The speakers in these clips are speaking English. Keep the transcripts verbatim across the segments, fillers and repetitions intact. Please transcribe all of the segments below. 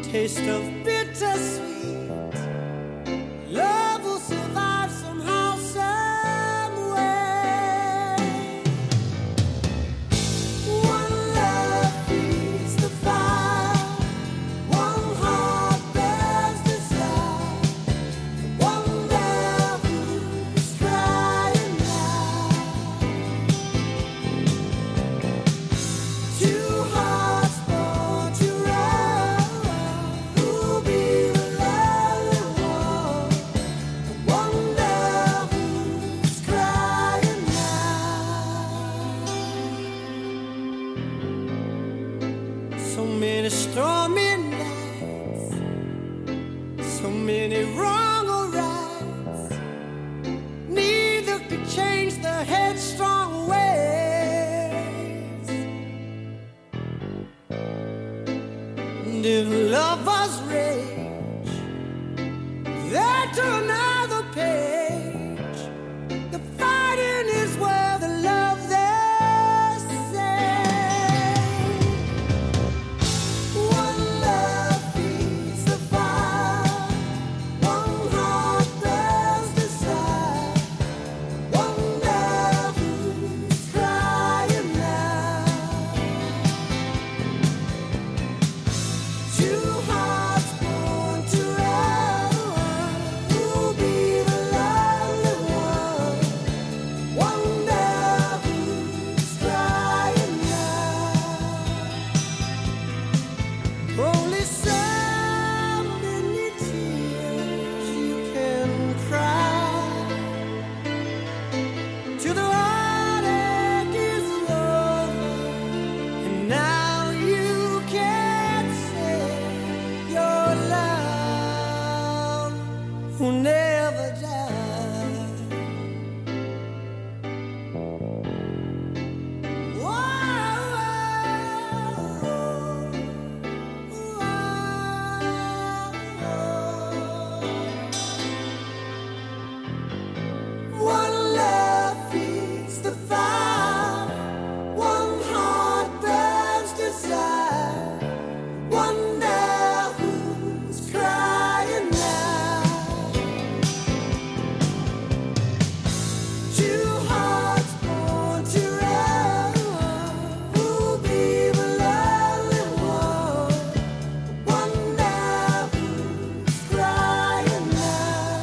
taste of bittersweet. Love will survive somehow, some way. One love feeds the fire, one heart bears desire, one love who's crying now. Two hearts born to run, who'll be the lonely one? One love who's crying now. So many stormy nights, so many wrong or rights. Neither could change the headstrong ways. And if lovers rage, they turn another page. The fighting is where the love they say. One love feeds the fire, one heart bears desire, one love who's crying now. Two hearts born to run, who'll be the lonely one? One love who's crying now. Only so many tears you can cry till the heartache is over, and now you can't say your love will never die. One love feeds the fire, one heart burns desire, one love who's crying now. Two hearts born to run, who'll be the lonely one? One love who's crying now.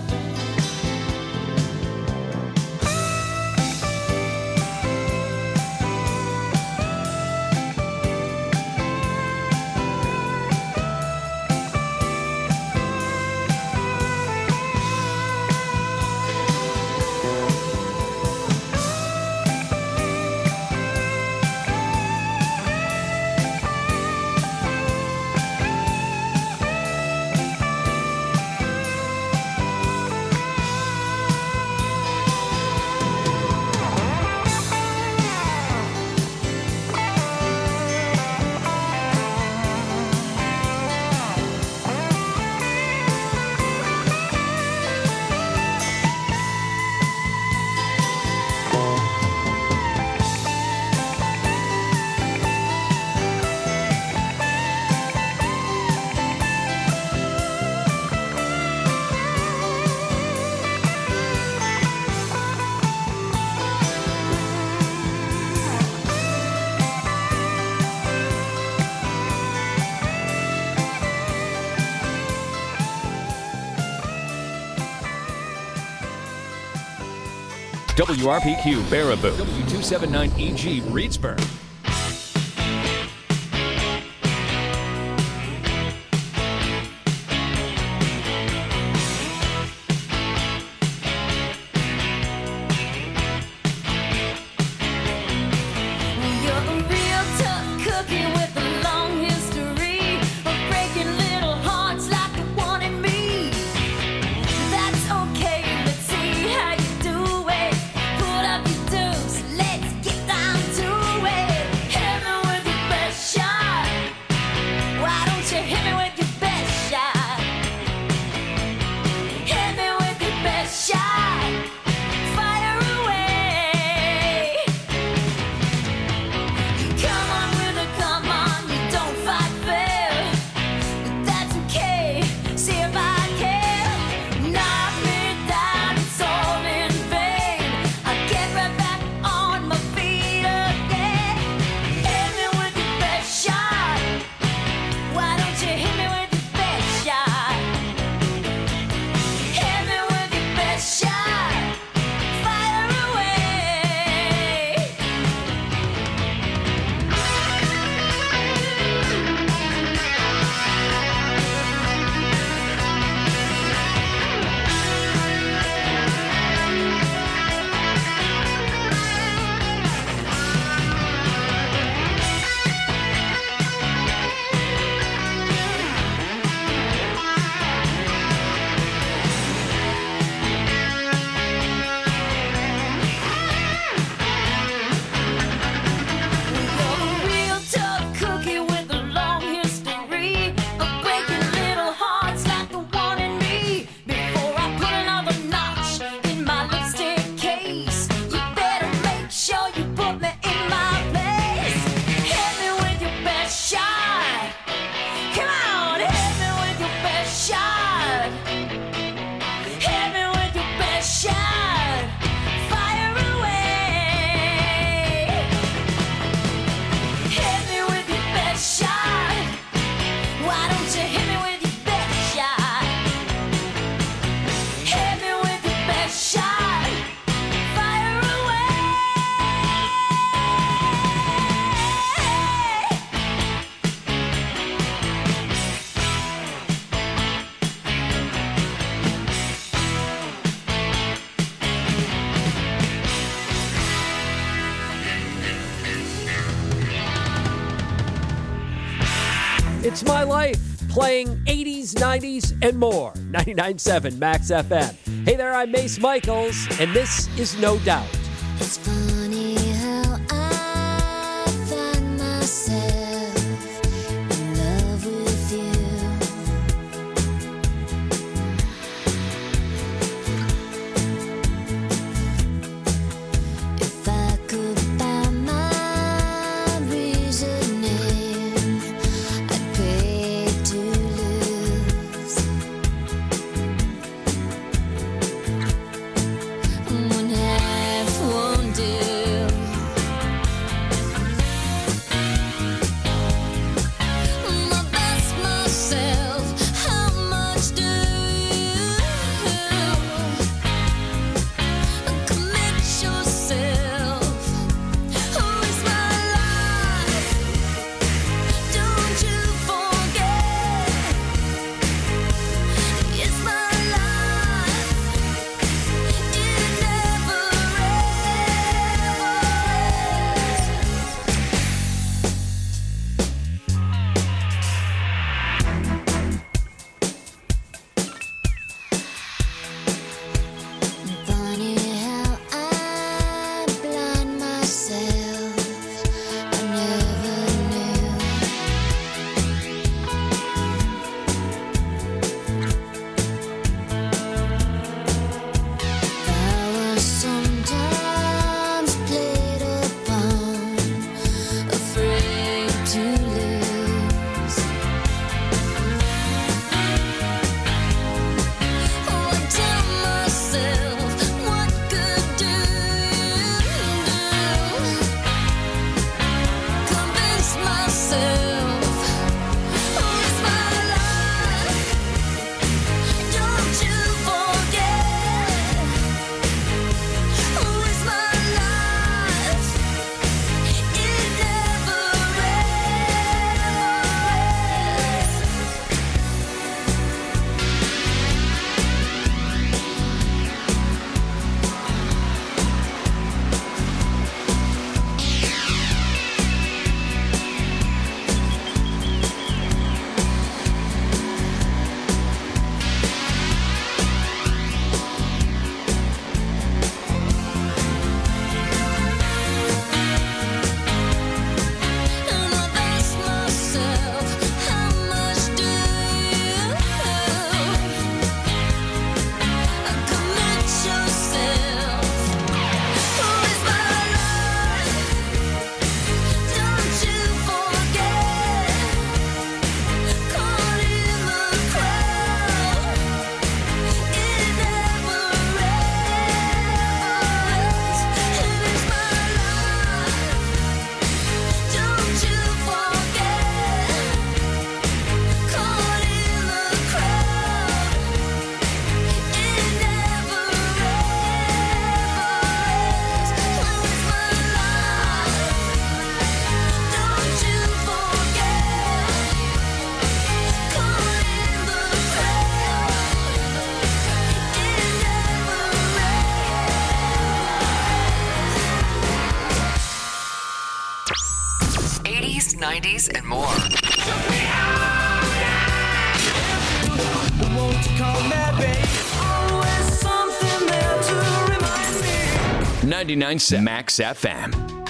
W R P Q Baraboo, W two seventy-nine E G Reedsburg. You're a real tough cookie with a long history of breaking little hearts like the one in me. That's okay, let's see how you do it. Put up your dues, let's get down to it. Hit me with your best shot. Why don't you hit me with your best shot? Hit me with your best shot. Fire away. Come on with a come on, you don't fight fair. It's my life, playing eighties, nineties, and more. ninety-nine point seven Max F M. Hey there, I'm Mace Michaels, and this is No Doubt. It's funny how I find myself in love with you. If I could buy my reasoning, I'd pay to lose. One half won't do. My best myself, how much do you commit yourself? Who is my life? Don't you forget, it's my life. It never ends. Funny how I blind myself. I never knew. I was sometimes played upon, afraid to lose. Oh, I tell myself, what good do you do? Convince myself, who's my life? Don't you forget, who is my life? It never And I ask myself, how much do you commit yourself? Who is my life? Don't you forget, caught in the crowd. It never ends. It is my life. Don't you forget, caught in the crowd. It never ends. Who is my life? Don't you forget, caught in the crowd. It never ends. eighties, nineties, and more. Won't you call me, babe? Always something there to remind me. ninety-nine point seven Max F M.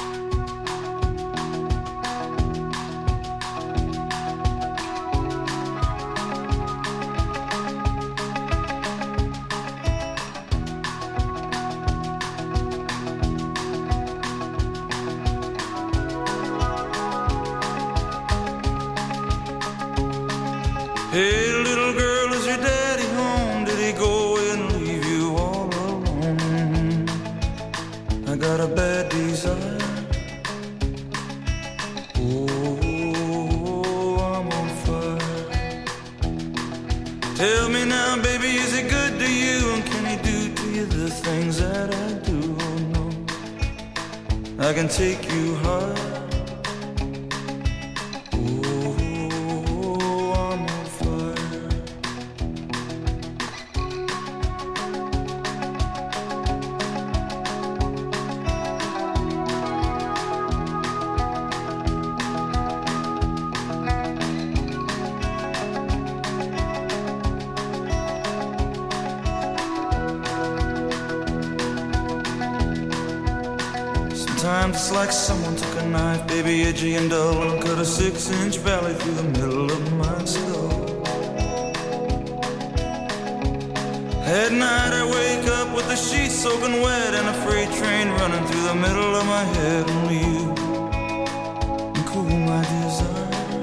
Hey, little girl, is your daddy home? Did he go and leave you all alone? I got a bad desire. Oh, I'm on fire. Tell me now, baby, is he good to you? And can he do to you the things that I do? Oh, no, I can take you high. Sometimes it's like someone took a knife, baby, edgy and dull, and cut a six-inch valley through the middle of my skull. At night I wake up with the sheets soaking wet and a freight train running through the middle of my head. Only you can cool my desire.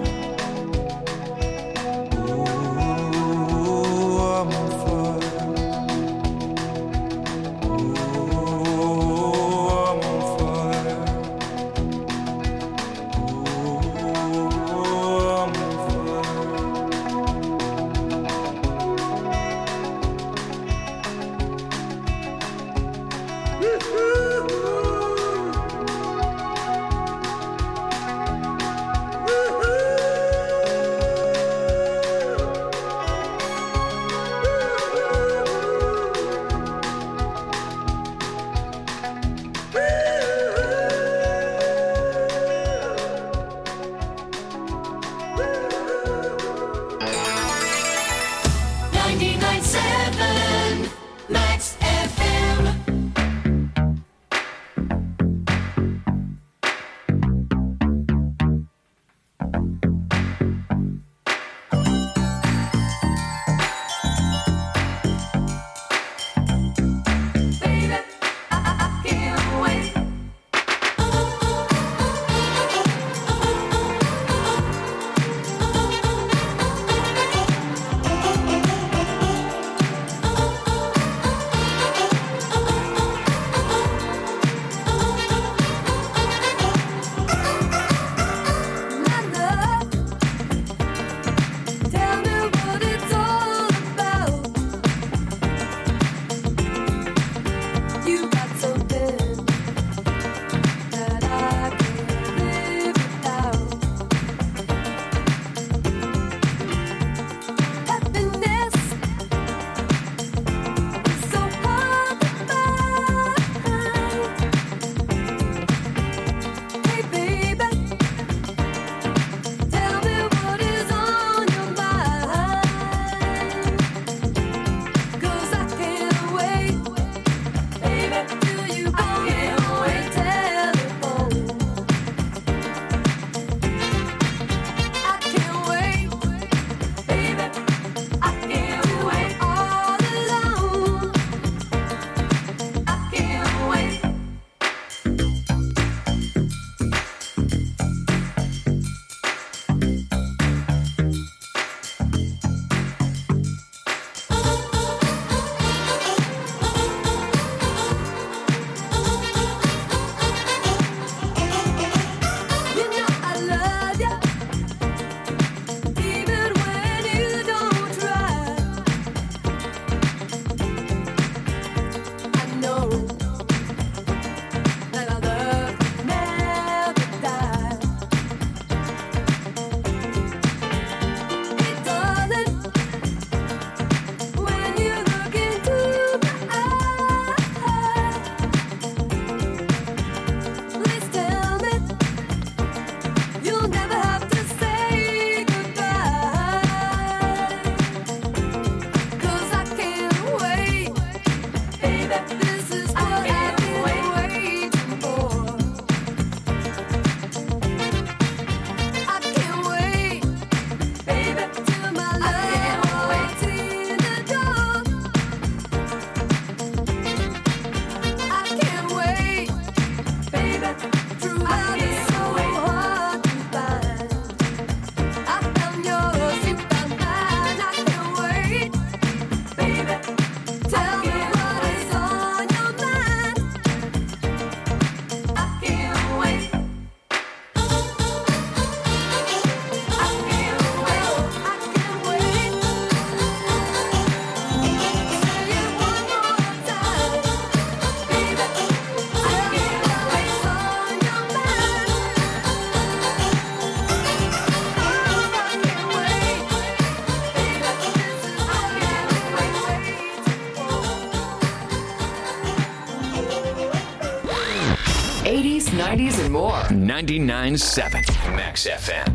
eighties, nineties, and more. ninety-nine point seven Max F M.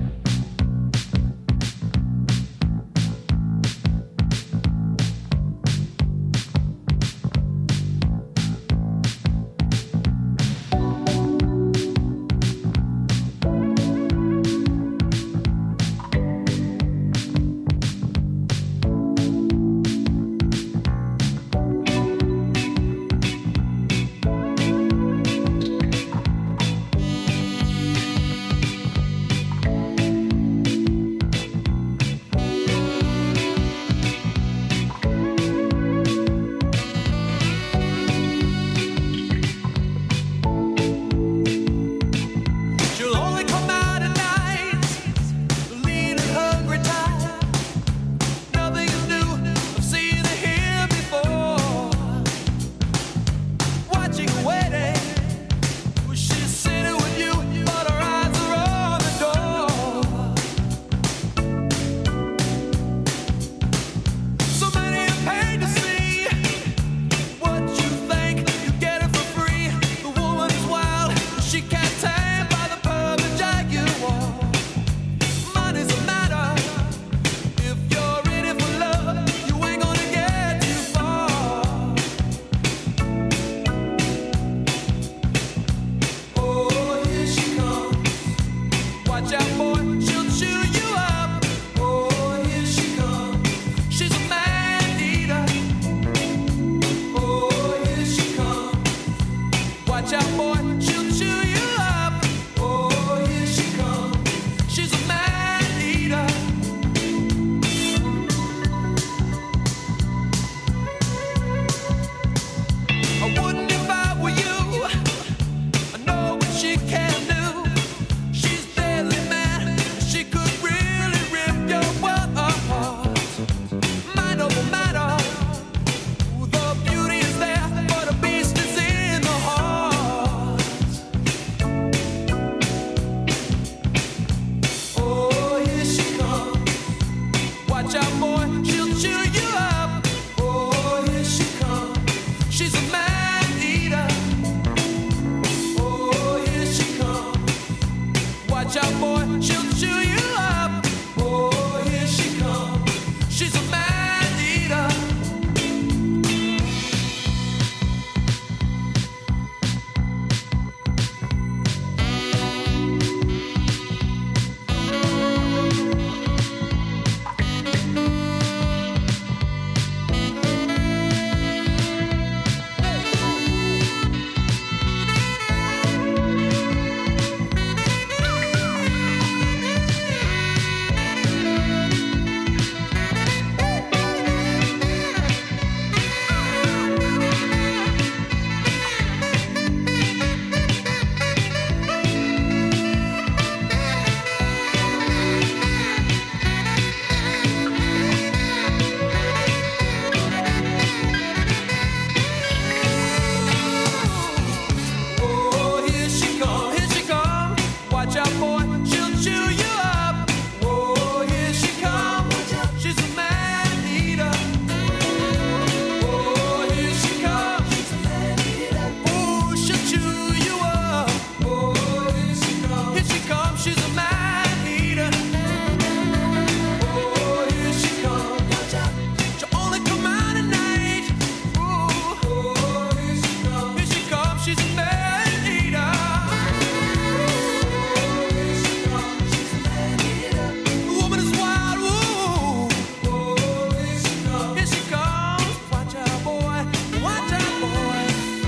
Watch out, boy, she'll chew you up. Oh, here she comes. She's a man eater. Oh, here she comes. Watch out, boy, she'll chew you up. Oh, here she comes. She's a man eater. Oh, here she come, here she come. Watch out, boy, she'll chew you up. Oh, here she come. She's a man eater. Oh, here she comes. Oh, she'll chew you up. Oh, here she comes. Here she comes. She's a man eater. Oh, here she comes. She'll only come out at night. Oh, here she comes. Here she comes. She's a man eater. The woman is wild. Ooh. Here she comes. Watch out, boy. Watch out, boy.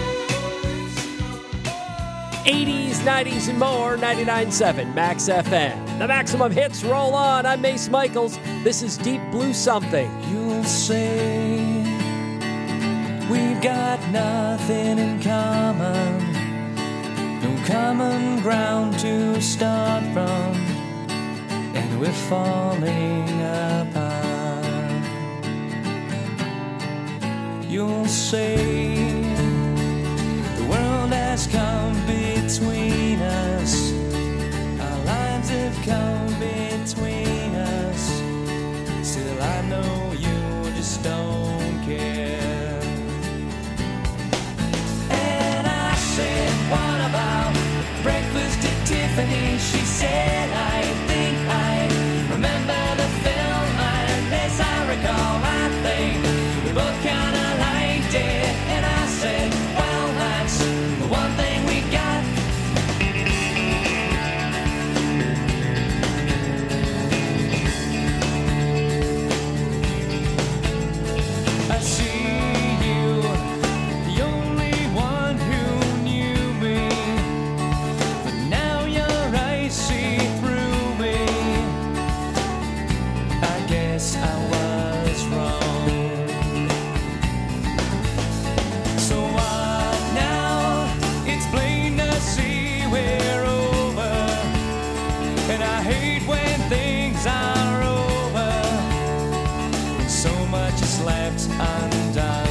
eighties, nineties, and more. ninety-nine point seven Max F M. The maximum hits roll on. I'm Mace Michaels. This is Deep Blue Something. You'll say we've got nothing in common, no common ground to start from, and we're falling apart. You'll say the world has come between us, our lives have come between us. Still, I know you just don't care. And I said, what about breakfast at Tiffany? She said, I think I remember the film. And as I recall, I think we both kinda liked it. And I said, well, that's the one thing we got. I see you, the only one who knew me, but now your eyes see through me. I guess I was wrong. So what now? It's plain to see we're over, and I hate when things are over, when so much is left undone.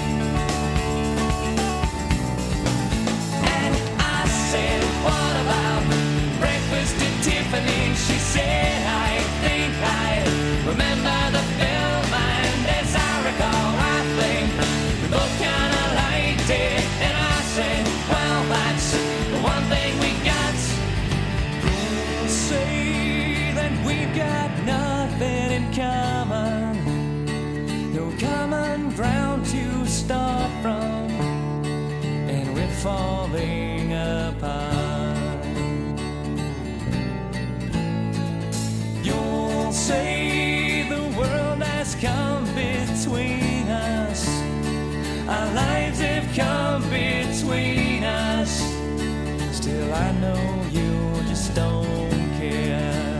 And I said, what about breakfast at Tiffany? She said, I think I remember the film. And as I recall, I think we both kinda liked it. And I said, well, that's the one thing we got. You'll say that we've got nothing in common, no common ground to start from, and we're falling apart. You'll say the world has come between us, our lives have come between us. Still, I know you just don't care.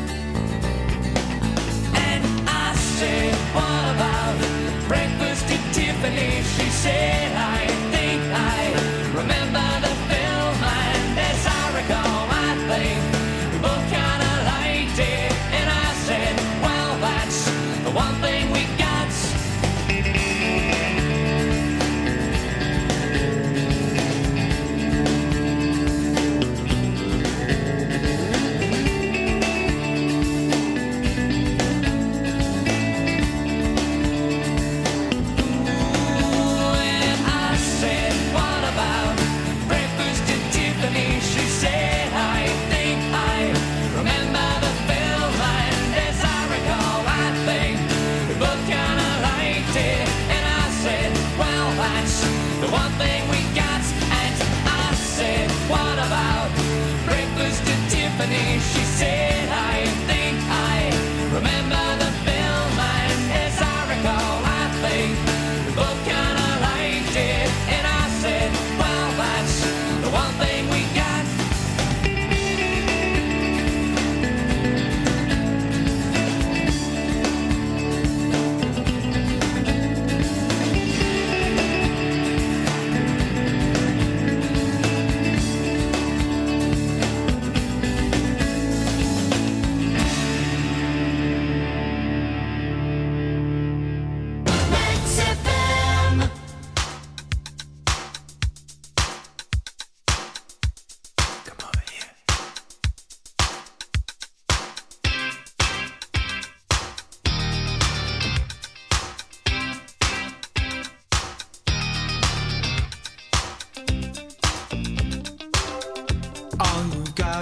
And I said, what about breakfast at Tiffany? She said, I think I remember the film. And as I recall, I think we both kinda liked it. And I said, well, that's the one thing we got.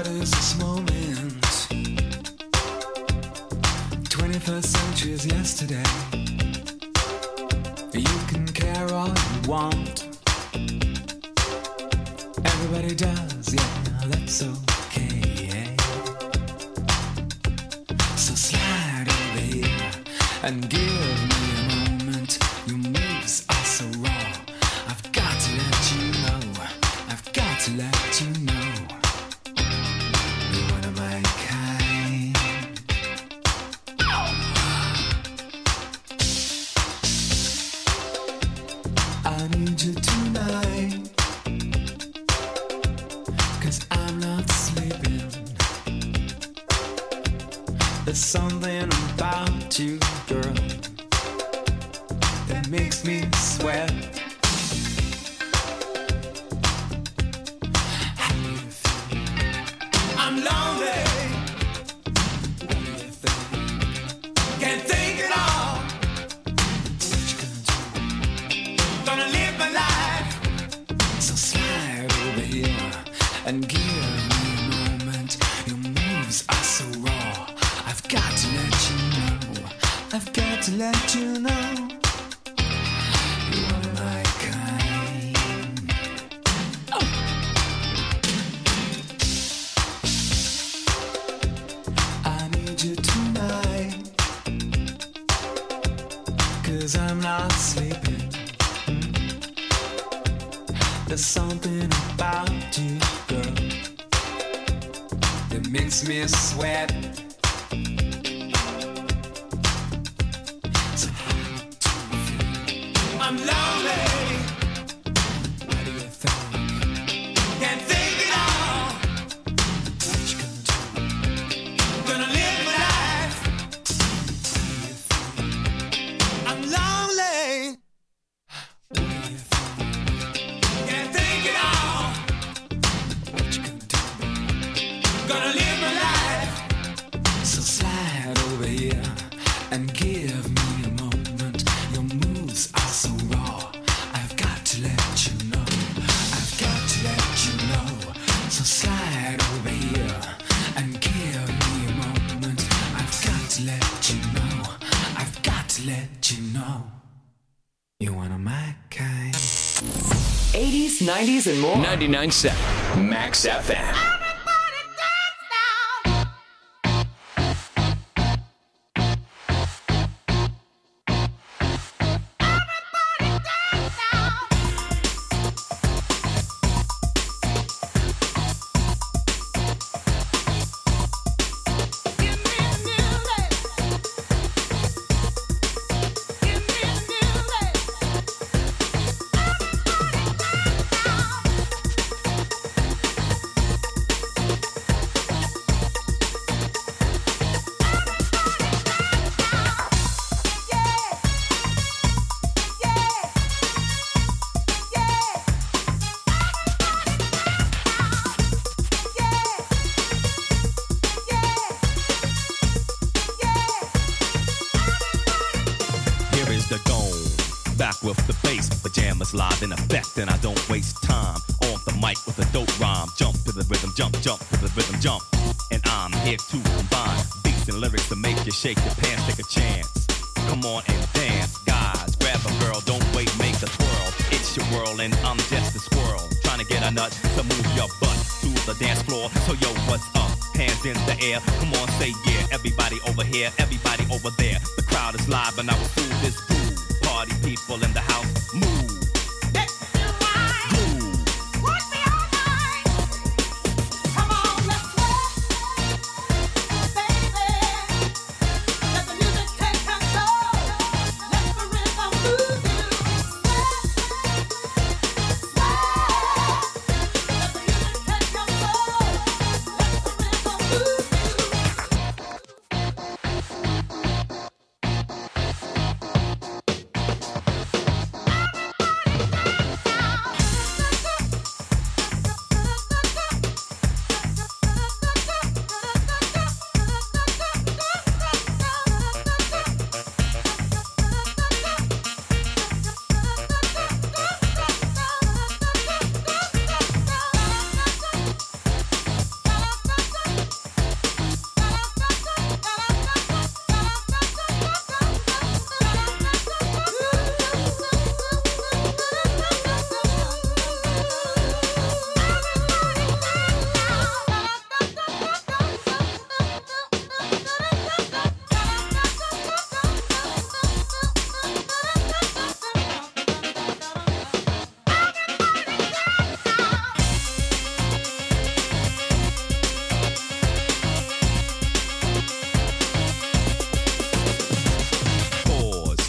is this moment? twenty-first century is yesterday. You can care all you want. Everybody does, yeah, that's okay. So slide over here and give me a moment. Your moves are so raw. I've got to let you know. I've got to let you know. You're one of my kind. I need you tonight, 'cause I'm not sleeping. There's something about you, girl, that makes me sweat. How do you feel? I'm lonely. What do you think? Can't think at all. What you gonna do? Gonna live my life. So slide over here and give me a moment. Your moves are so raw. I've got to let you know. I've got to let you know. You're one of my kind. Oh. I need you tonight, 'cause I'm not sleeping. There's something about you, girl, that makes me sweat. So how do you feel? I'm lonely. What do you think? Can't think at all. What you gonna do? Gonna live my life. What do you feel? I'm lonely. What do you feel? Can't think at all. What you gonna do? Gonna live my life. So slide over here and give me a moment. Your moves are so raw. I've got to let you know. I've got to let you know. So slide over here and give me a moment. I've got to let you know. I've got to let you know. You're one of my kind. eighties, nineties, and more. ninety-nine point seven Max F M. Here is the dome, back with the bass, pajamas live in effect, and I don't waste time on the mic with a dope rhyme. Jump to the rhythm, jump, jump to the rhythm, jump, and I'm here to combine beats and lyrics to make you shake your pants, take a chance. Come on and dance, guys, grab a girl, don't wait, make the twirl. It's your world and I'm just a squirrel, trying to get a nut to move your butt to the dance floor. So yo, what's up? Hands in the air, come on, say yeah. Everybody over here, everybody over there. The crowd is live and I will fool this groove. Party people in the house, move. Groove. Come on, let's work, baby. Let the music take control. Let the rhythm move you. Sweat, sweat. Let the music take control. Let the rhythm move you.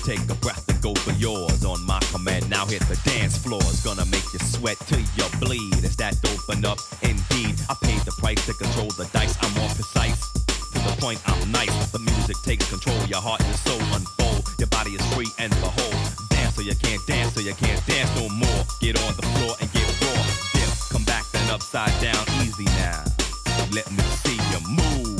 take a breath and go for yours on my command. Now hit the dance floor. It's gonna make you sweat till you bleed. Is that open up? Indeed, I paid the price to control the dice. I'm more precise. To the point, I'm nice. The music takes control. Your heart and soul unfold. Your body is free and behold. Dance so you can't dance, so you can't dance no more. Get on the floor and get raw. Dip, come back then upside down. Easy now. Let me see you move.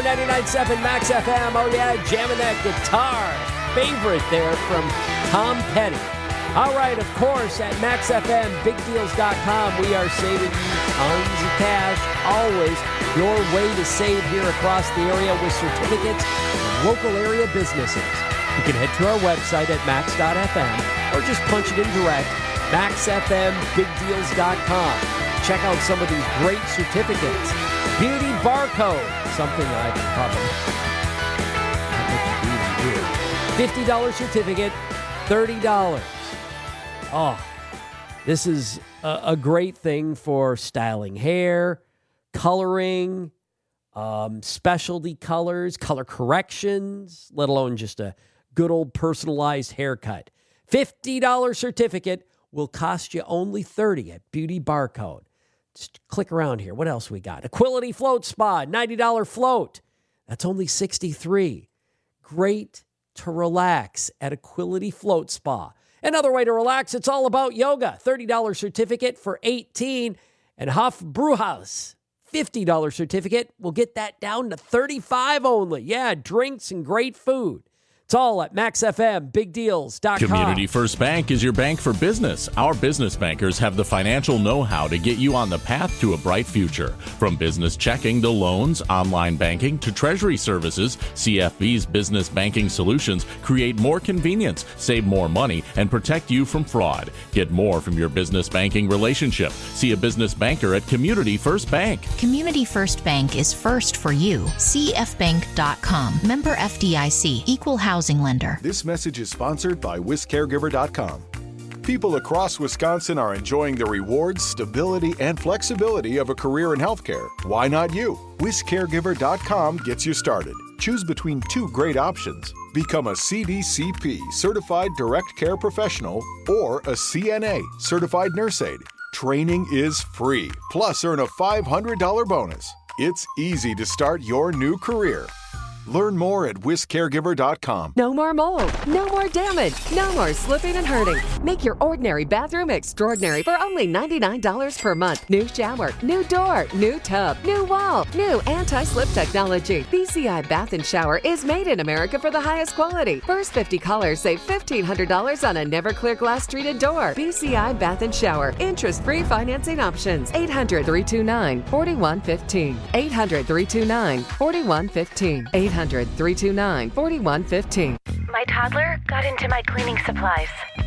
ninety-nine point seven Max F M. Oh, yeah, jamming that guitar. Favorite there from Tom Petty. All right, of course, at max f m big deals dot com, we are saving you tons of cash. Always your way to save here across the area with certificates of local area businesses. You can head to our website at max dot f m or just punch it in direct, max f m big deals dot com. Check out some of these great certificates. Beauty Barcode, something I probably fifty dollars certificate, thirty dollars. Oh, this is a, a great thing for styling hair, coloring, um, specialty colors, color corrections, let alone just a good old personalized haircut. fifty dollars certificate will cost you only thirty dollars at Beauty Barcode. Just click around here. What else we got? Aquility Float Spa, ninety dollars float. That's only sixty-three dollars. Great to relax at Aquility Float Spa. Another way to relax, it's all about yoga. thirty dollars certificate for eighteen dollars. And Huff Brewhouse, fifty dollars certificate. We'll get that down to thirty-five dollars only. Yeah, drinks and great food. It's all at max f m big deals dot com. Community First Bank is your bank for business. Our business bankers have the financial know-how to get you on the path to a bright future. From business checking to loans, online banking to treasury services, C F B's business banking solutions create more convenience, save more money, and protect you from fraud. Get more from your business banking relationship. See a business banker at Community First Bank. Community First Bank is first for you. c f bank dot com. Member F D I C. Equal housing lender. This message is sponsored by wis caregiver dot com. People across Wisconsin are enjoying the rewards, stability, and flexibility of a career in healthcare. Why not you? wis caregiver dot com gets you started. Choose between two great options. Become a C D C P, Certified Direct Care Professional, or a C N A, Certified Nurse Aide. Training is free, plus earn a five hundred dollars bonus. It's easy to start your new career. Learn more at wis caregiver dot com. No more mold, no more damage, no more slipping and hurting. Make your ordinary bathroom extraordinary for only ninety-nine dollars per month. New shower, new door, new tub, new wall, new anti-slip technology. B C I Bath and Shower is made in America for the highest quality. First fifty callers save fifteen hundred dollars on a never clear glass treated door. B C I Bath and Shower. Interest-free financing options. eight hundred, three two nine, four one one five. eight hundred, three two nine, four one one five. eight hundred, three two nine, four one one five. My toddler got into my cleaning supplies.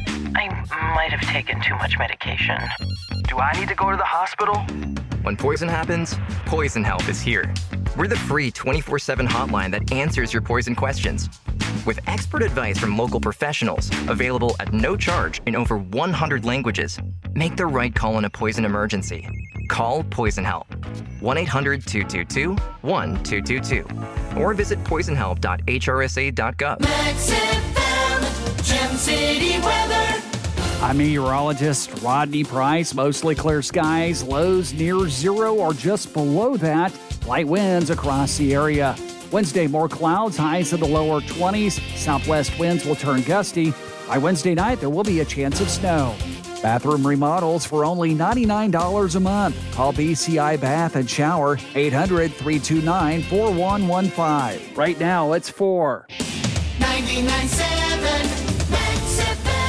I might have taken too much medication. Do I need to go to the hospital? When poison happens, Poison Help is here. We're the free twenty-four seven hotline that answers your poison questions. With expert advice from local professionals, available at no charge in over one hundred languages, make the right call in a poison emergency. Call Poison Help. one eight hundred, two two two, one two two two. Or visit poison help dot h r s a dot gov. Max F M, Gem City weather. I'm meteorologist Rodney Price. Mostly clear skies, lows near zero or just below that. Light winds across the area. Wednesday, more clouds, highs in the lower twenties. Southwest winds will turn gusty. By Wednesday night, there will be a chance of snow. Bathroom remodels for only ninety-nine dollars a month. Call B C I Bath and Shower, eight hundred, three two nine, four one one five. Right now, it's four. ninety-nine point seven Max F M.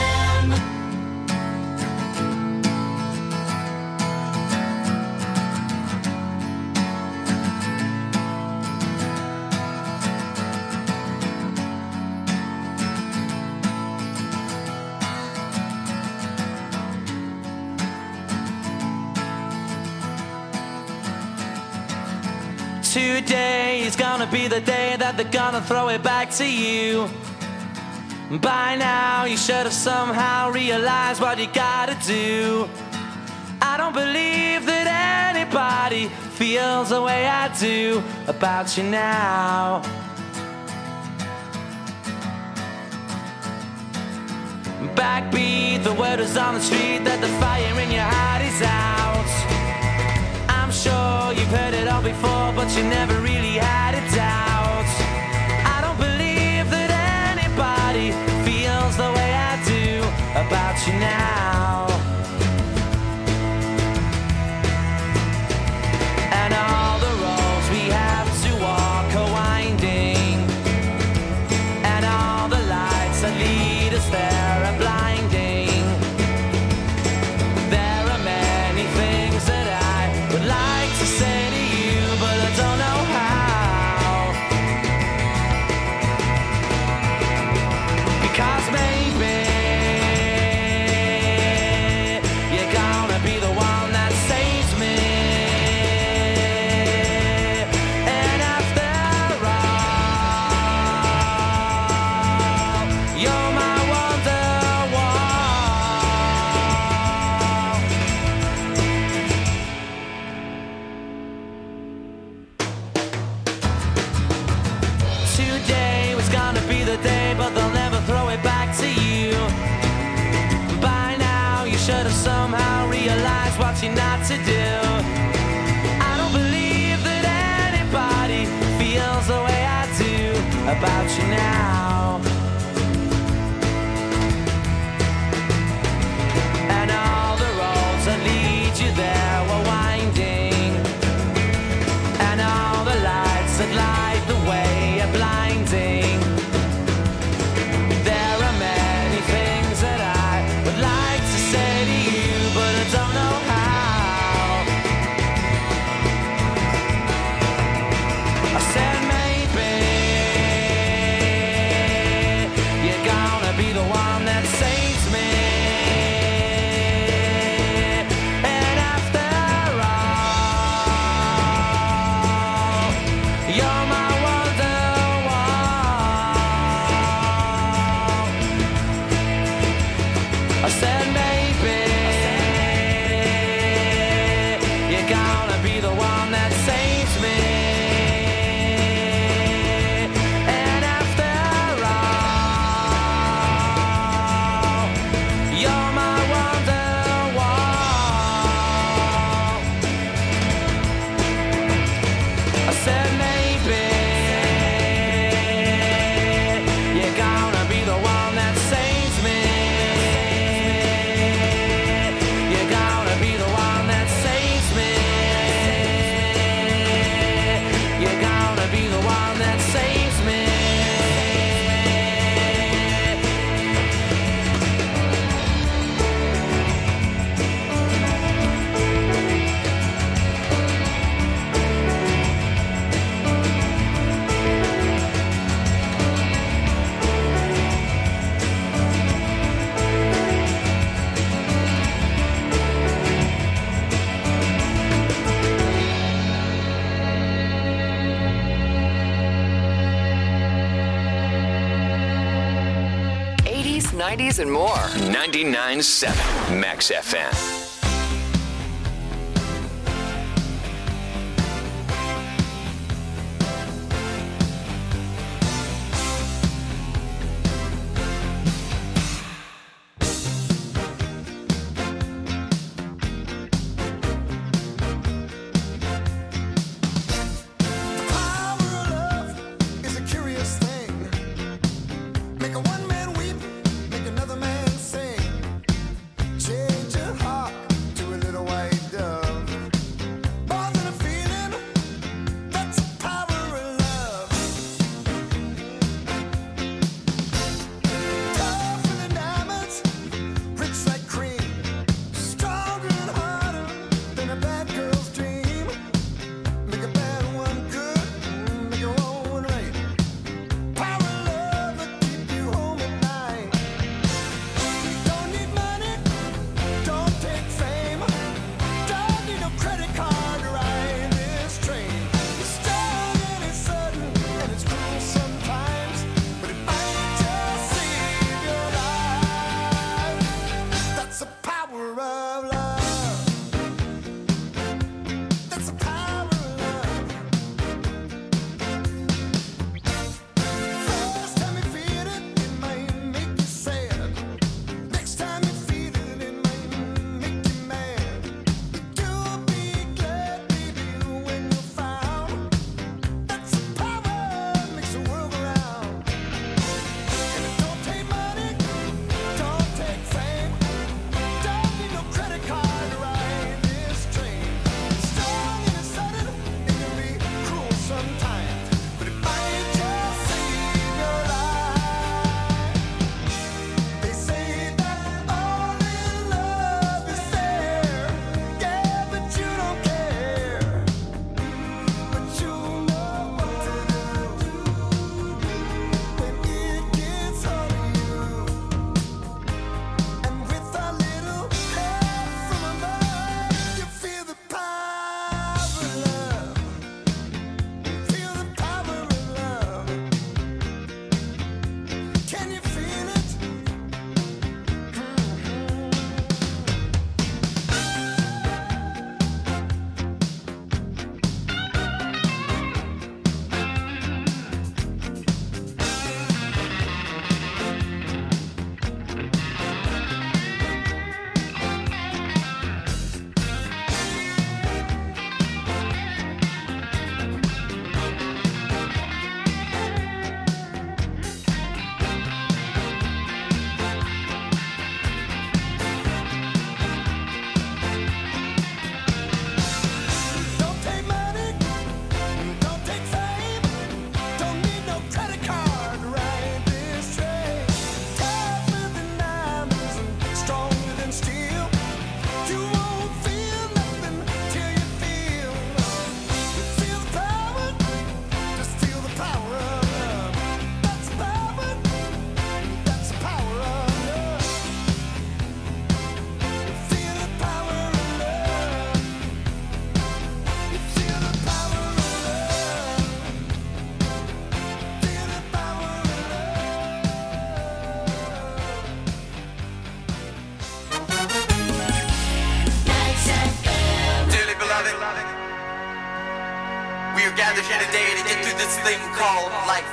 Today is gonna be the day that they're gonna throw it back to you. By now you should have somehow realized what you gotta do. I don't believe that anybody feels the way I do about you now. Backbeat, the word is on the street that the fire in your heart is out. I'm sure you've heard it all before, but you never really had a doubt. I don't believe that anybody feels the way I do about you now. And all the roads we have to walk are you not to do. I don't believe that anybody feels the way I do about you now. And all the roads that lead you there were winding, and all the lights that light the way are blinding. There are many things that I would like to say to you, but I don't know how. I said maybe you're gonna be the one that saves me. And after all, you're my I said maybe you're gonna be the one that saves me. And after all, you're my wonderwall. I said maybe you're gonna be the one that saves me. nineties and more. ninety-nine point seven Max F M. Make a one man weep, make another man sing. Change your heart. We're here today to get through this thing called life.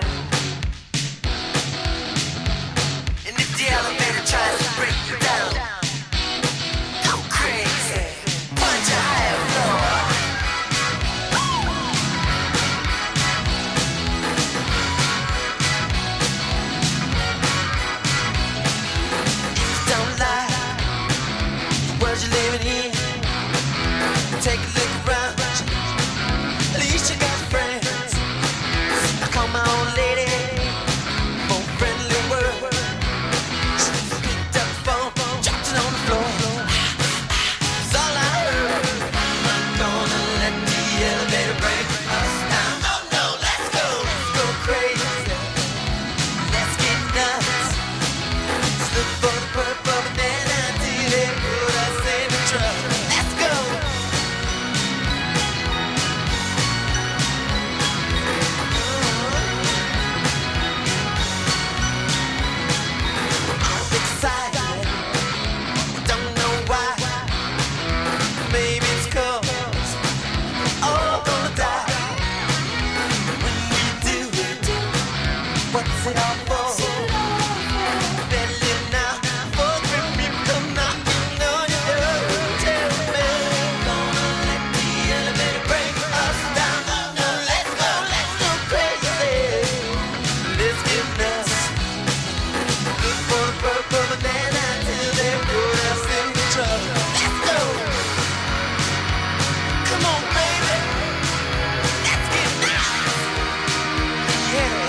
And if the elevator tries to break you down, go crazy, punch a higher floor. Don't lie, the world you're living in. Take a look around. At least you got friends. I call my old lady for a friendly word. She picked up the phone, dropped it on the floor. It's all I heard. I'm not gonna let the elevator break us down. Oh no, let's go, let's go crazy. Let's get nuts. Let's look for the purple banana till they put us in the truck. Let's go. What's it all for? Better live now before the people come knocking on your door. Tell me, gonna let the elevator break us down. No, let's go, let's go crazy. Let's get nuts. Look for the purple banana till they put us in the truck. Let's go. Come on, baby. Let's get nuts. Yeah.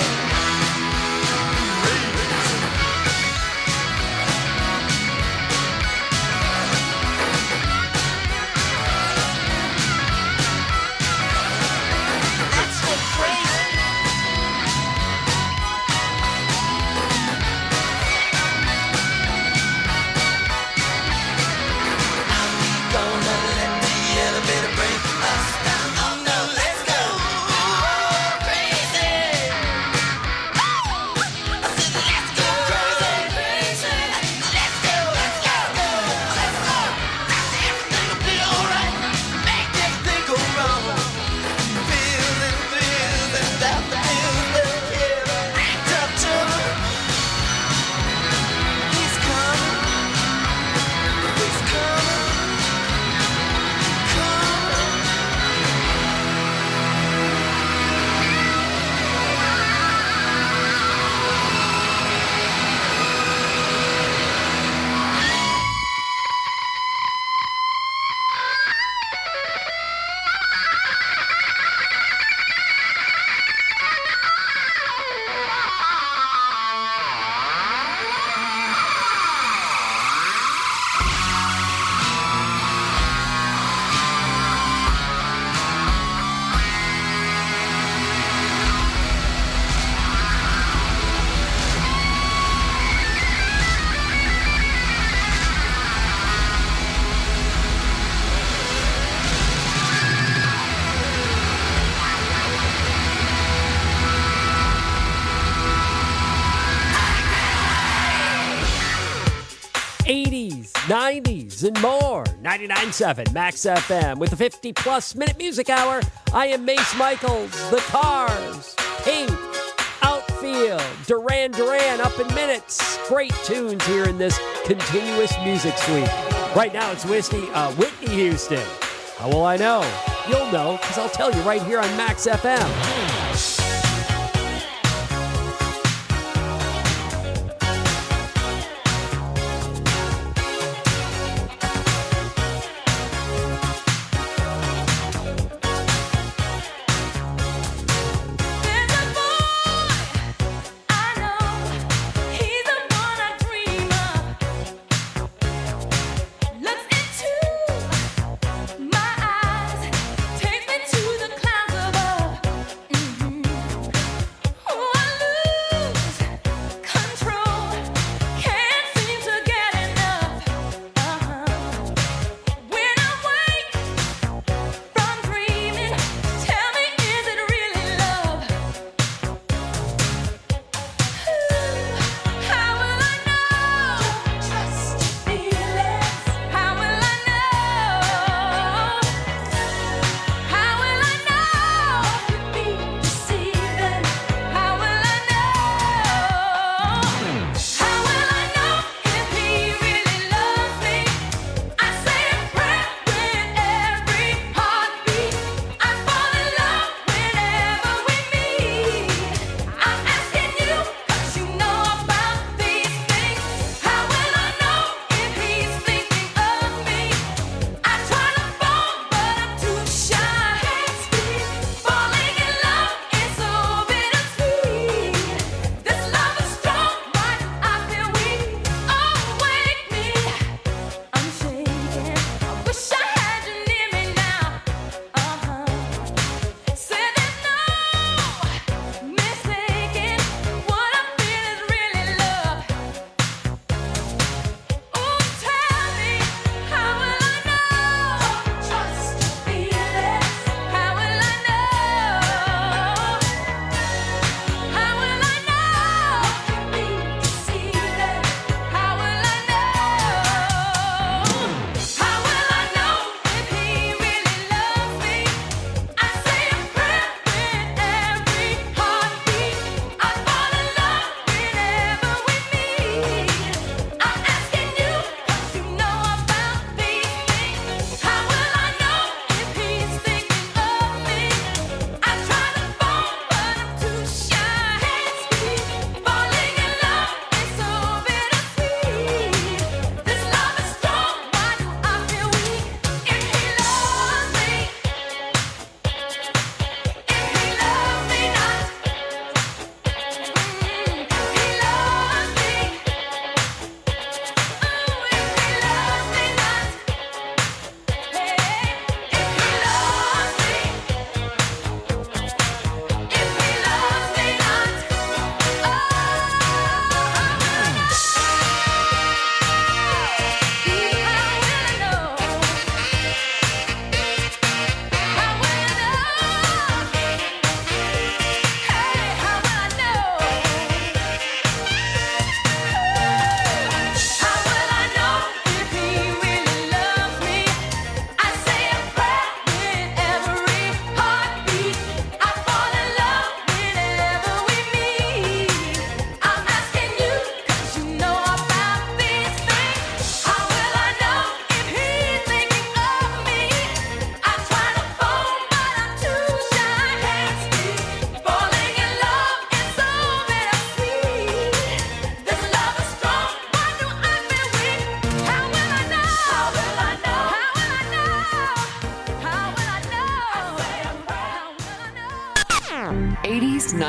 eighties, nineties, and more. ninety-nine point seven Max F M with a fifty-plus minute music hour. I am Mace Michaels, The Cars, Pink, Outfield, Duran Duran, Up in Minutes. Great tunes here in this continuous music suite. Right now it's Whitney, uh, Whitney Houston. How will I know? You'll know, because I'll tell you right here on Max F M. My eyes take me to the clouds above.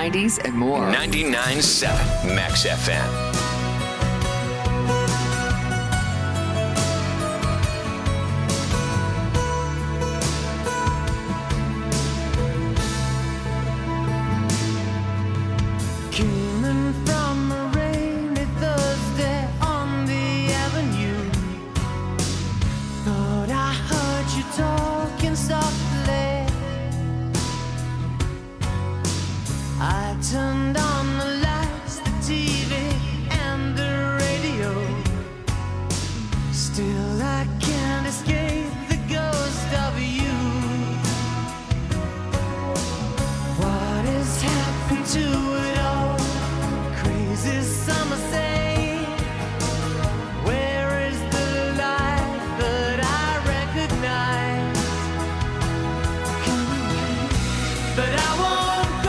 nineties, and more. ninety-nine point seven Max F M. Turned on the lights, the T V, and the radio. Still, I can't escape the ghost of you. What has happened to it all? Crazy summer say, where is the light that I recognize? But I won't.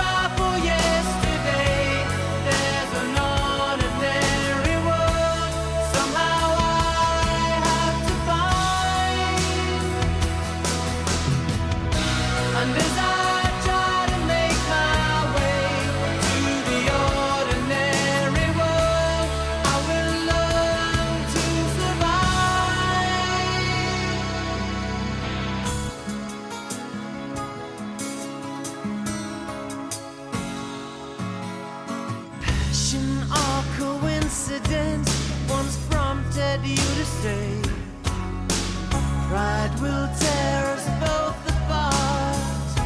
Once prompted you to say, pride will tear us both apart.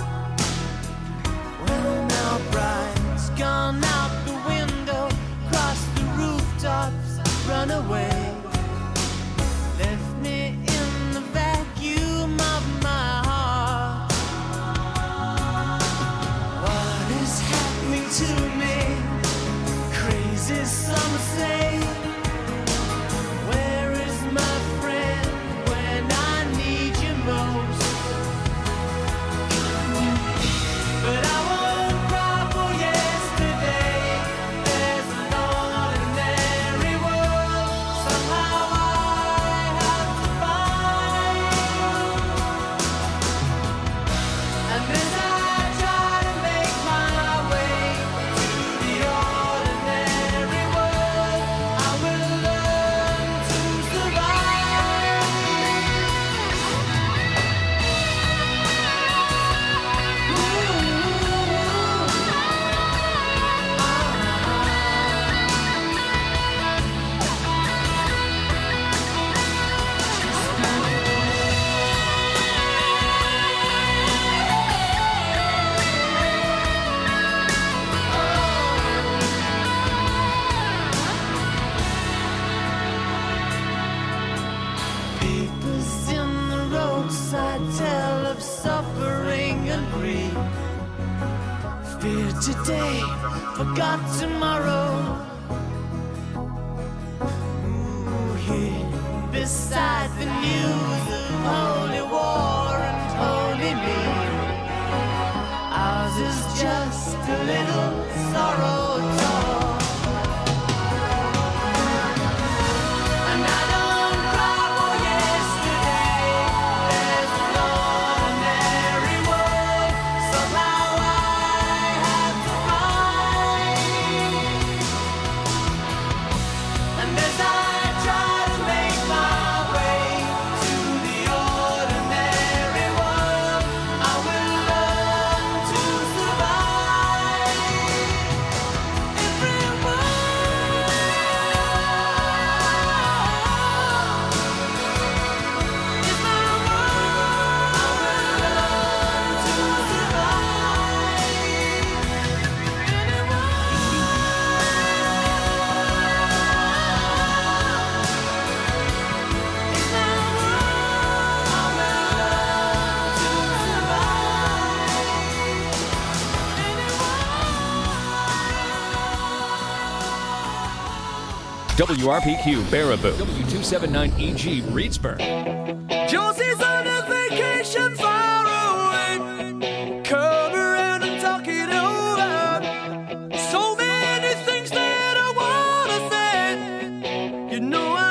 Well, now pride's gone out the window, cross the rooftops, run away, left me in the vacuum of my heart. What is happening to me? Crazy some say, where is my friend when I need you most? But I won't cry for yesterday. There's an ordinary world somehow I have to find. And as I try to make my way to the ordinary world, I will learn to survive. Papers in the roadside tell of suffering and grief. Fear today, forgot tomorrow. Ooh, here beside the news of holy war and holy me, ours is just a little sorrow talk. And I don't cry for yesterday. There's an ordinary world somehow I have to find. And as I try to make my way to the ordinary world, I will learn to survive. Everyone. W R P Q Baraboo. W two seventy-nine E G Reedsburg. Josie's on a vacation far away. Come around and talk it over. So many things that I wanna say. You know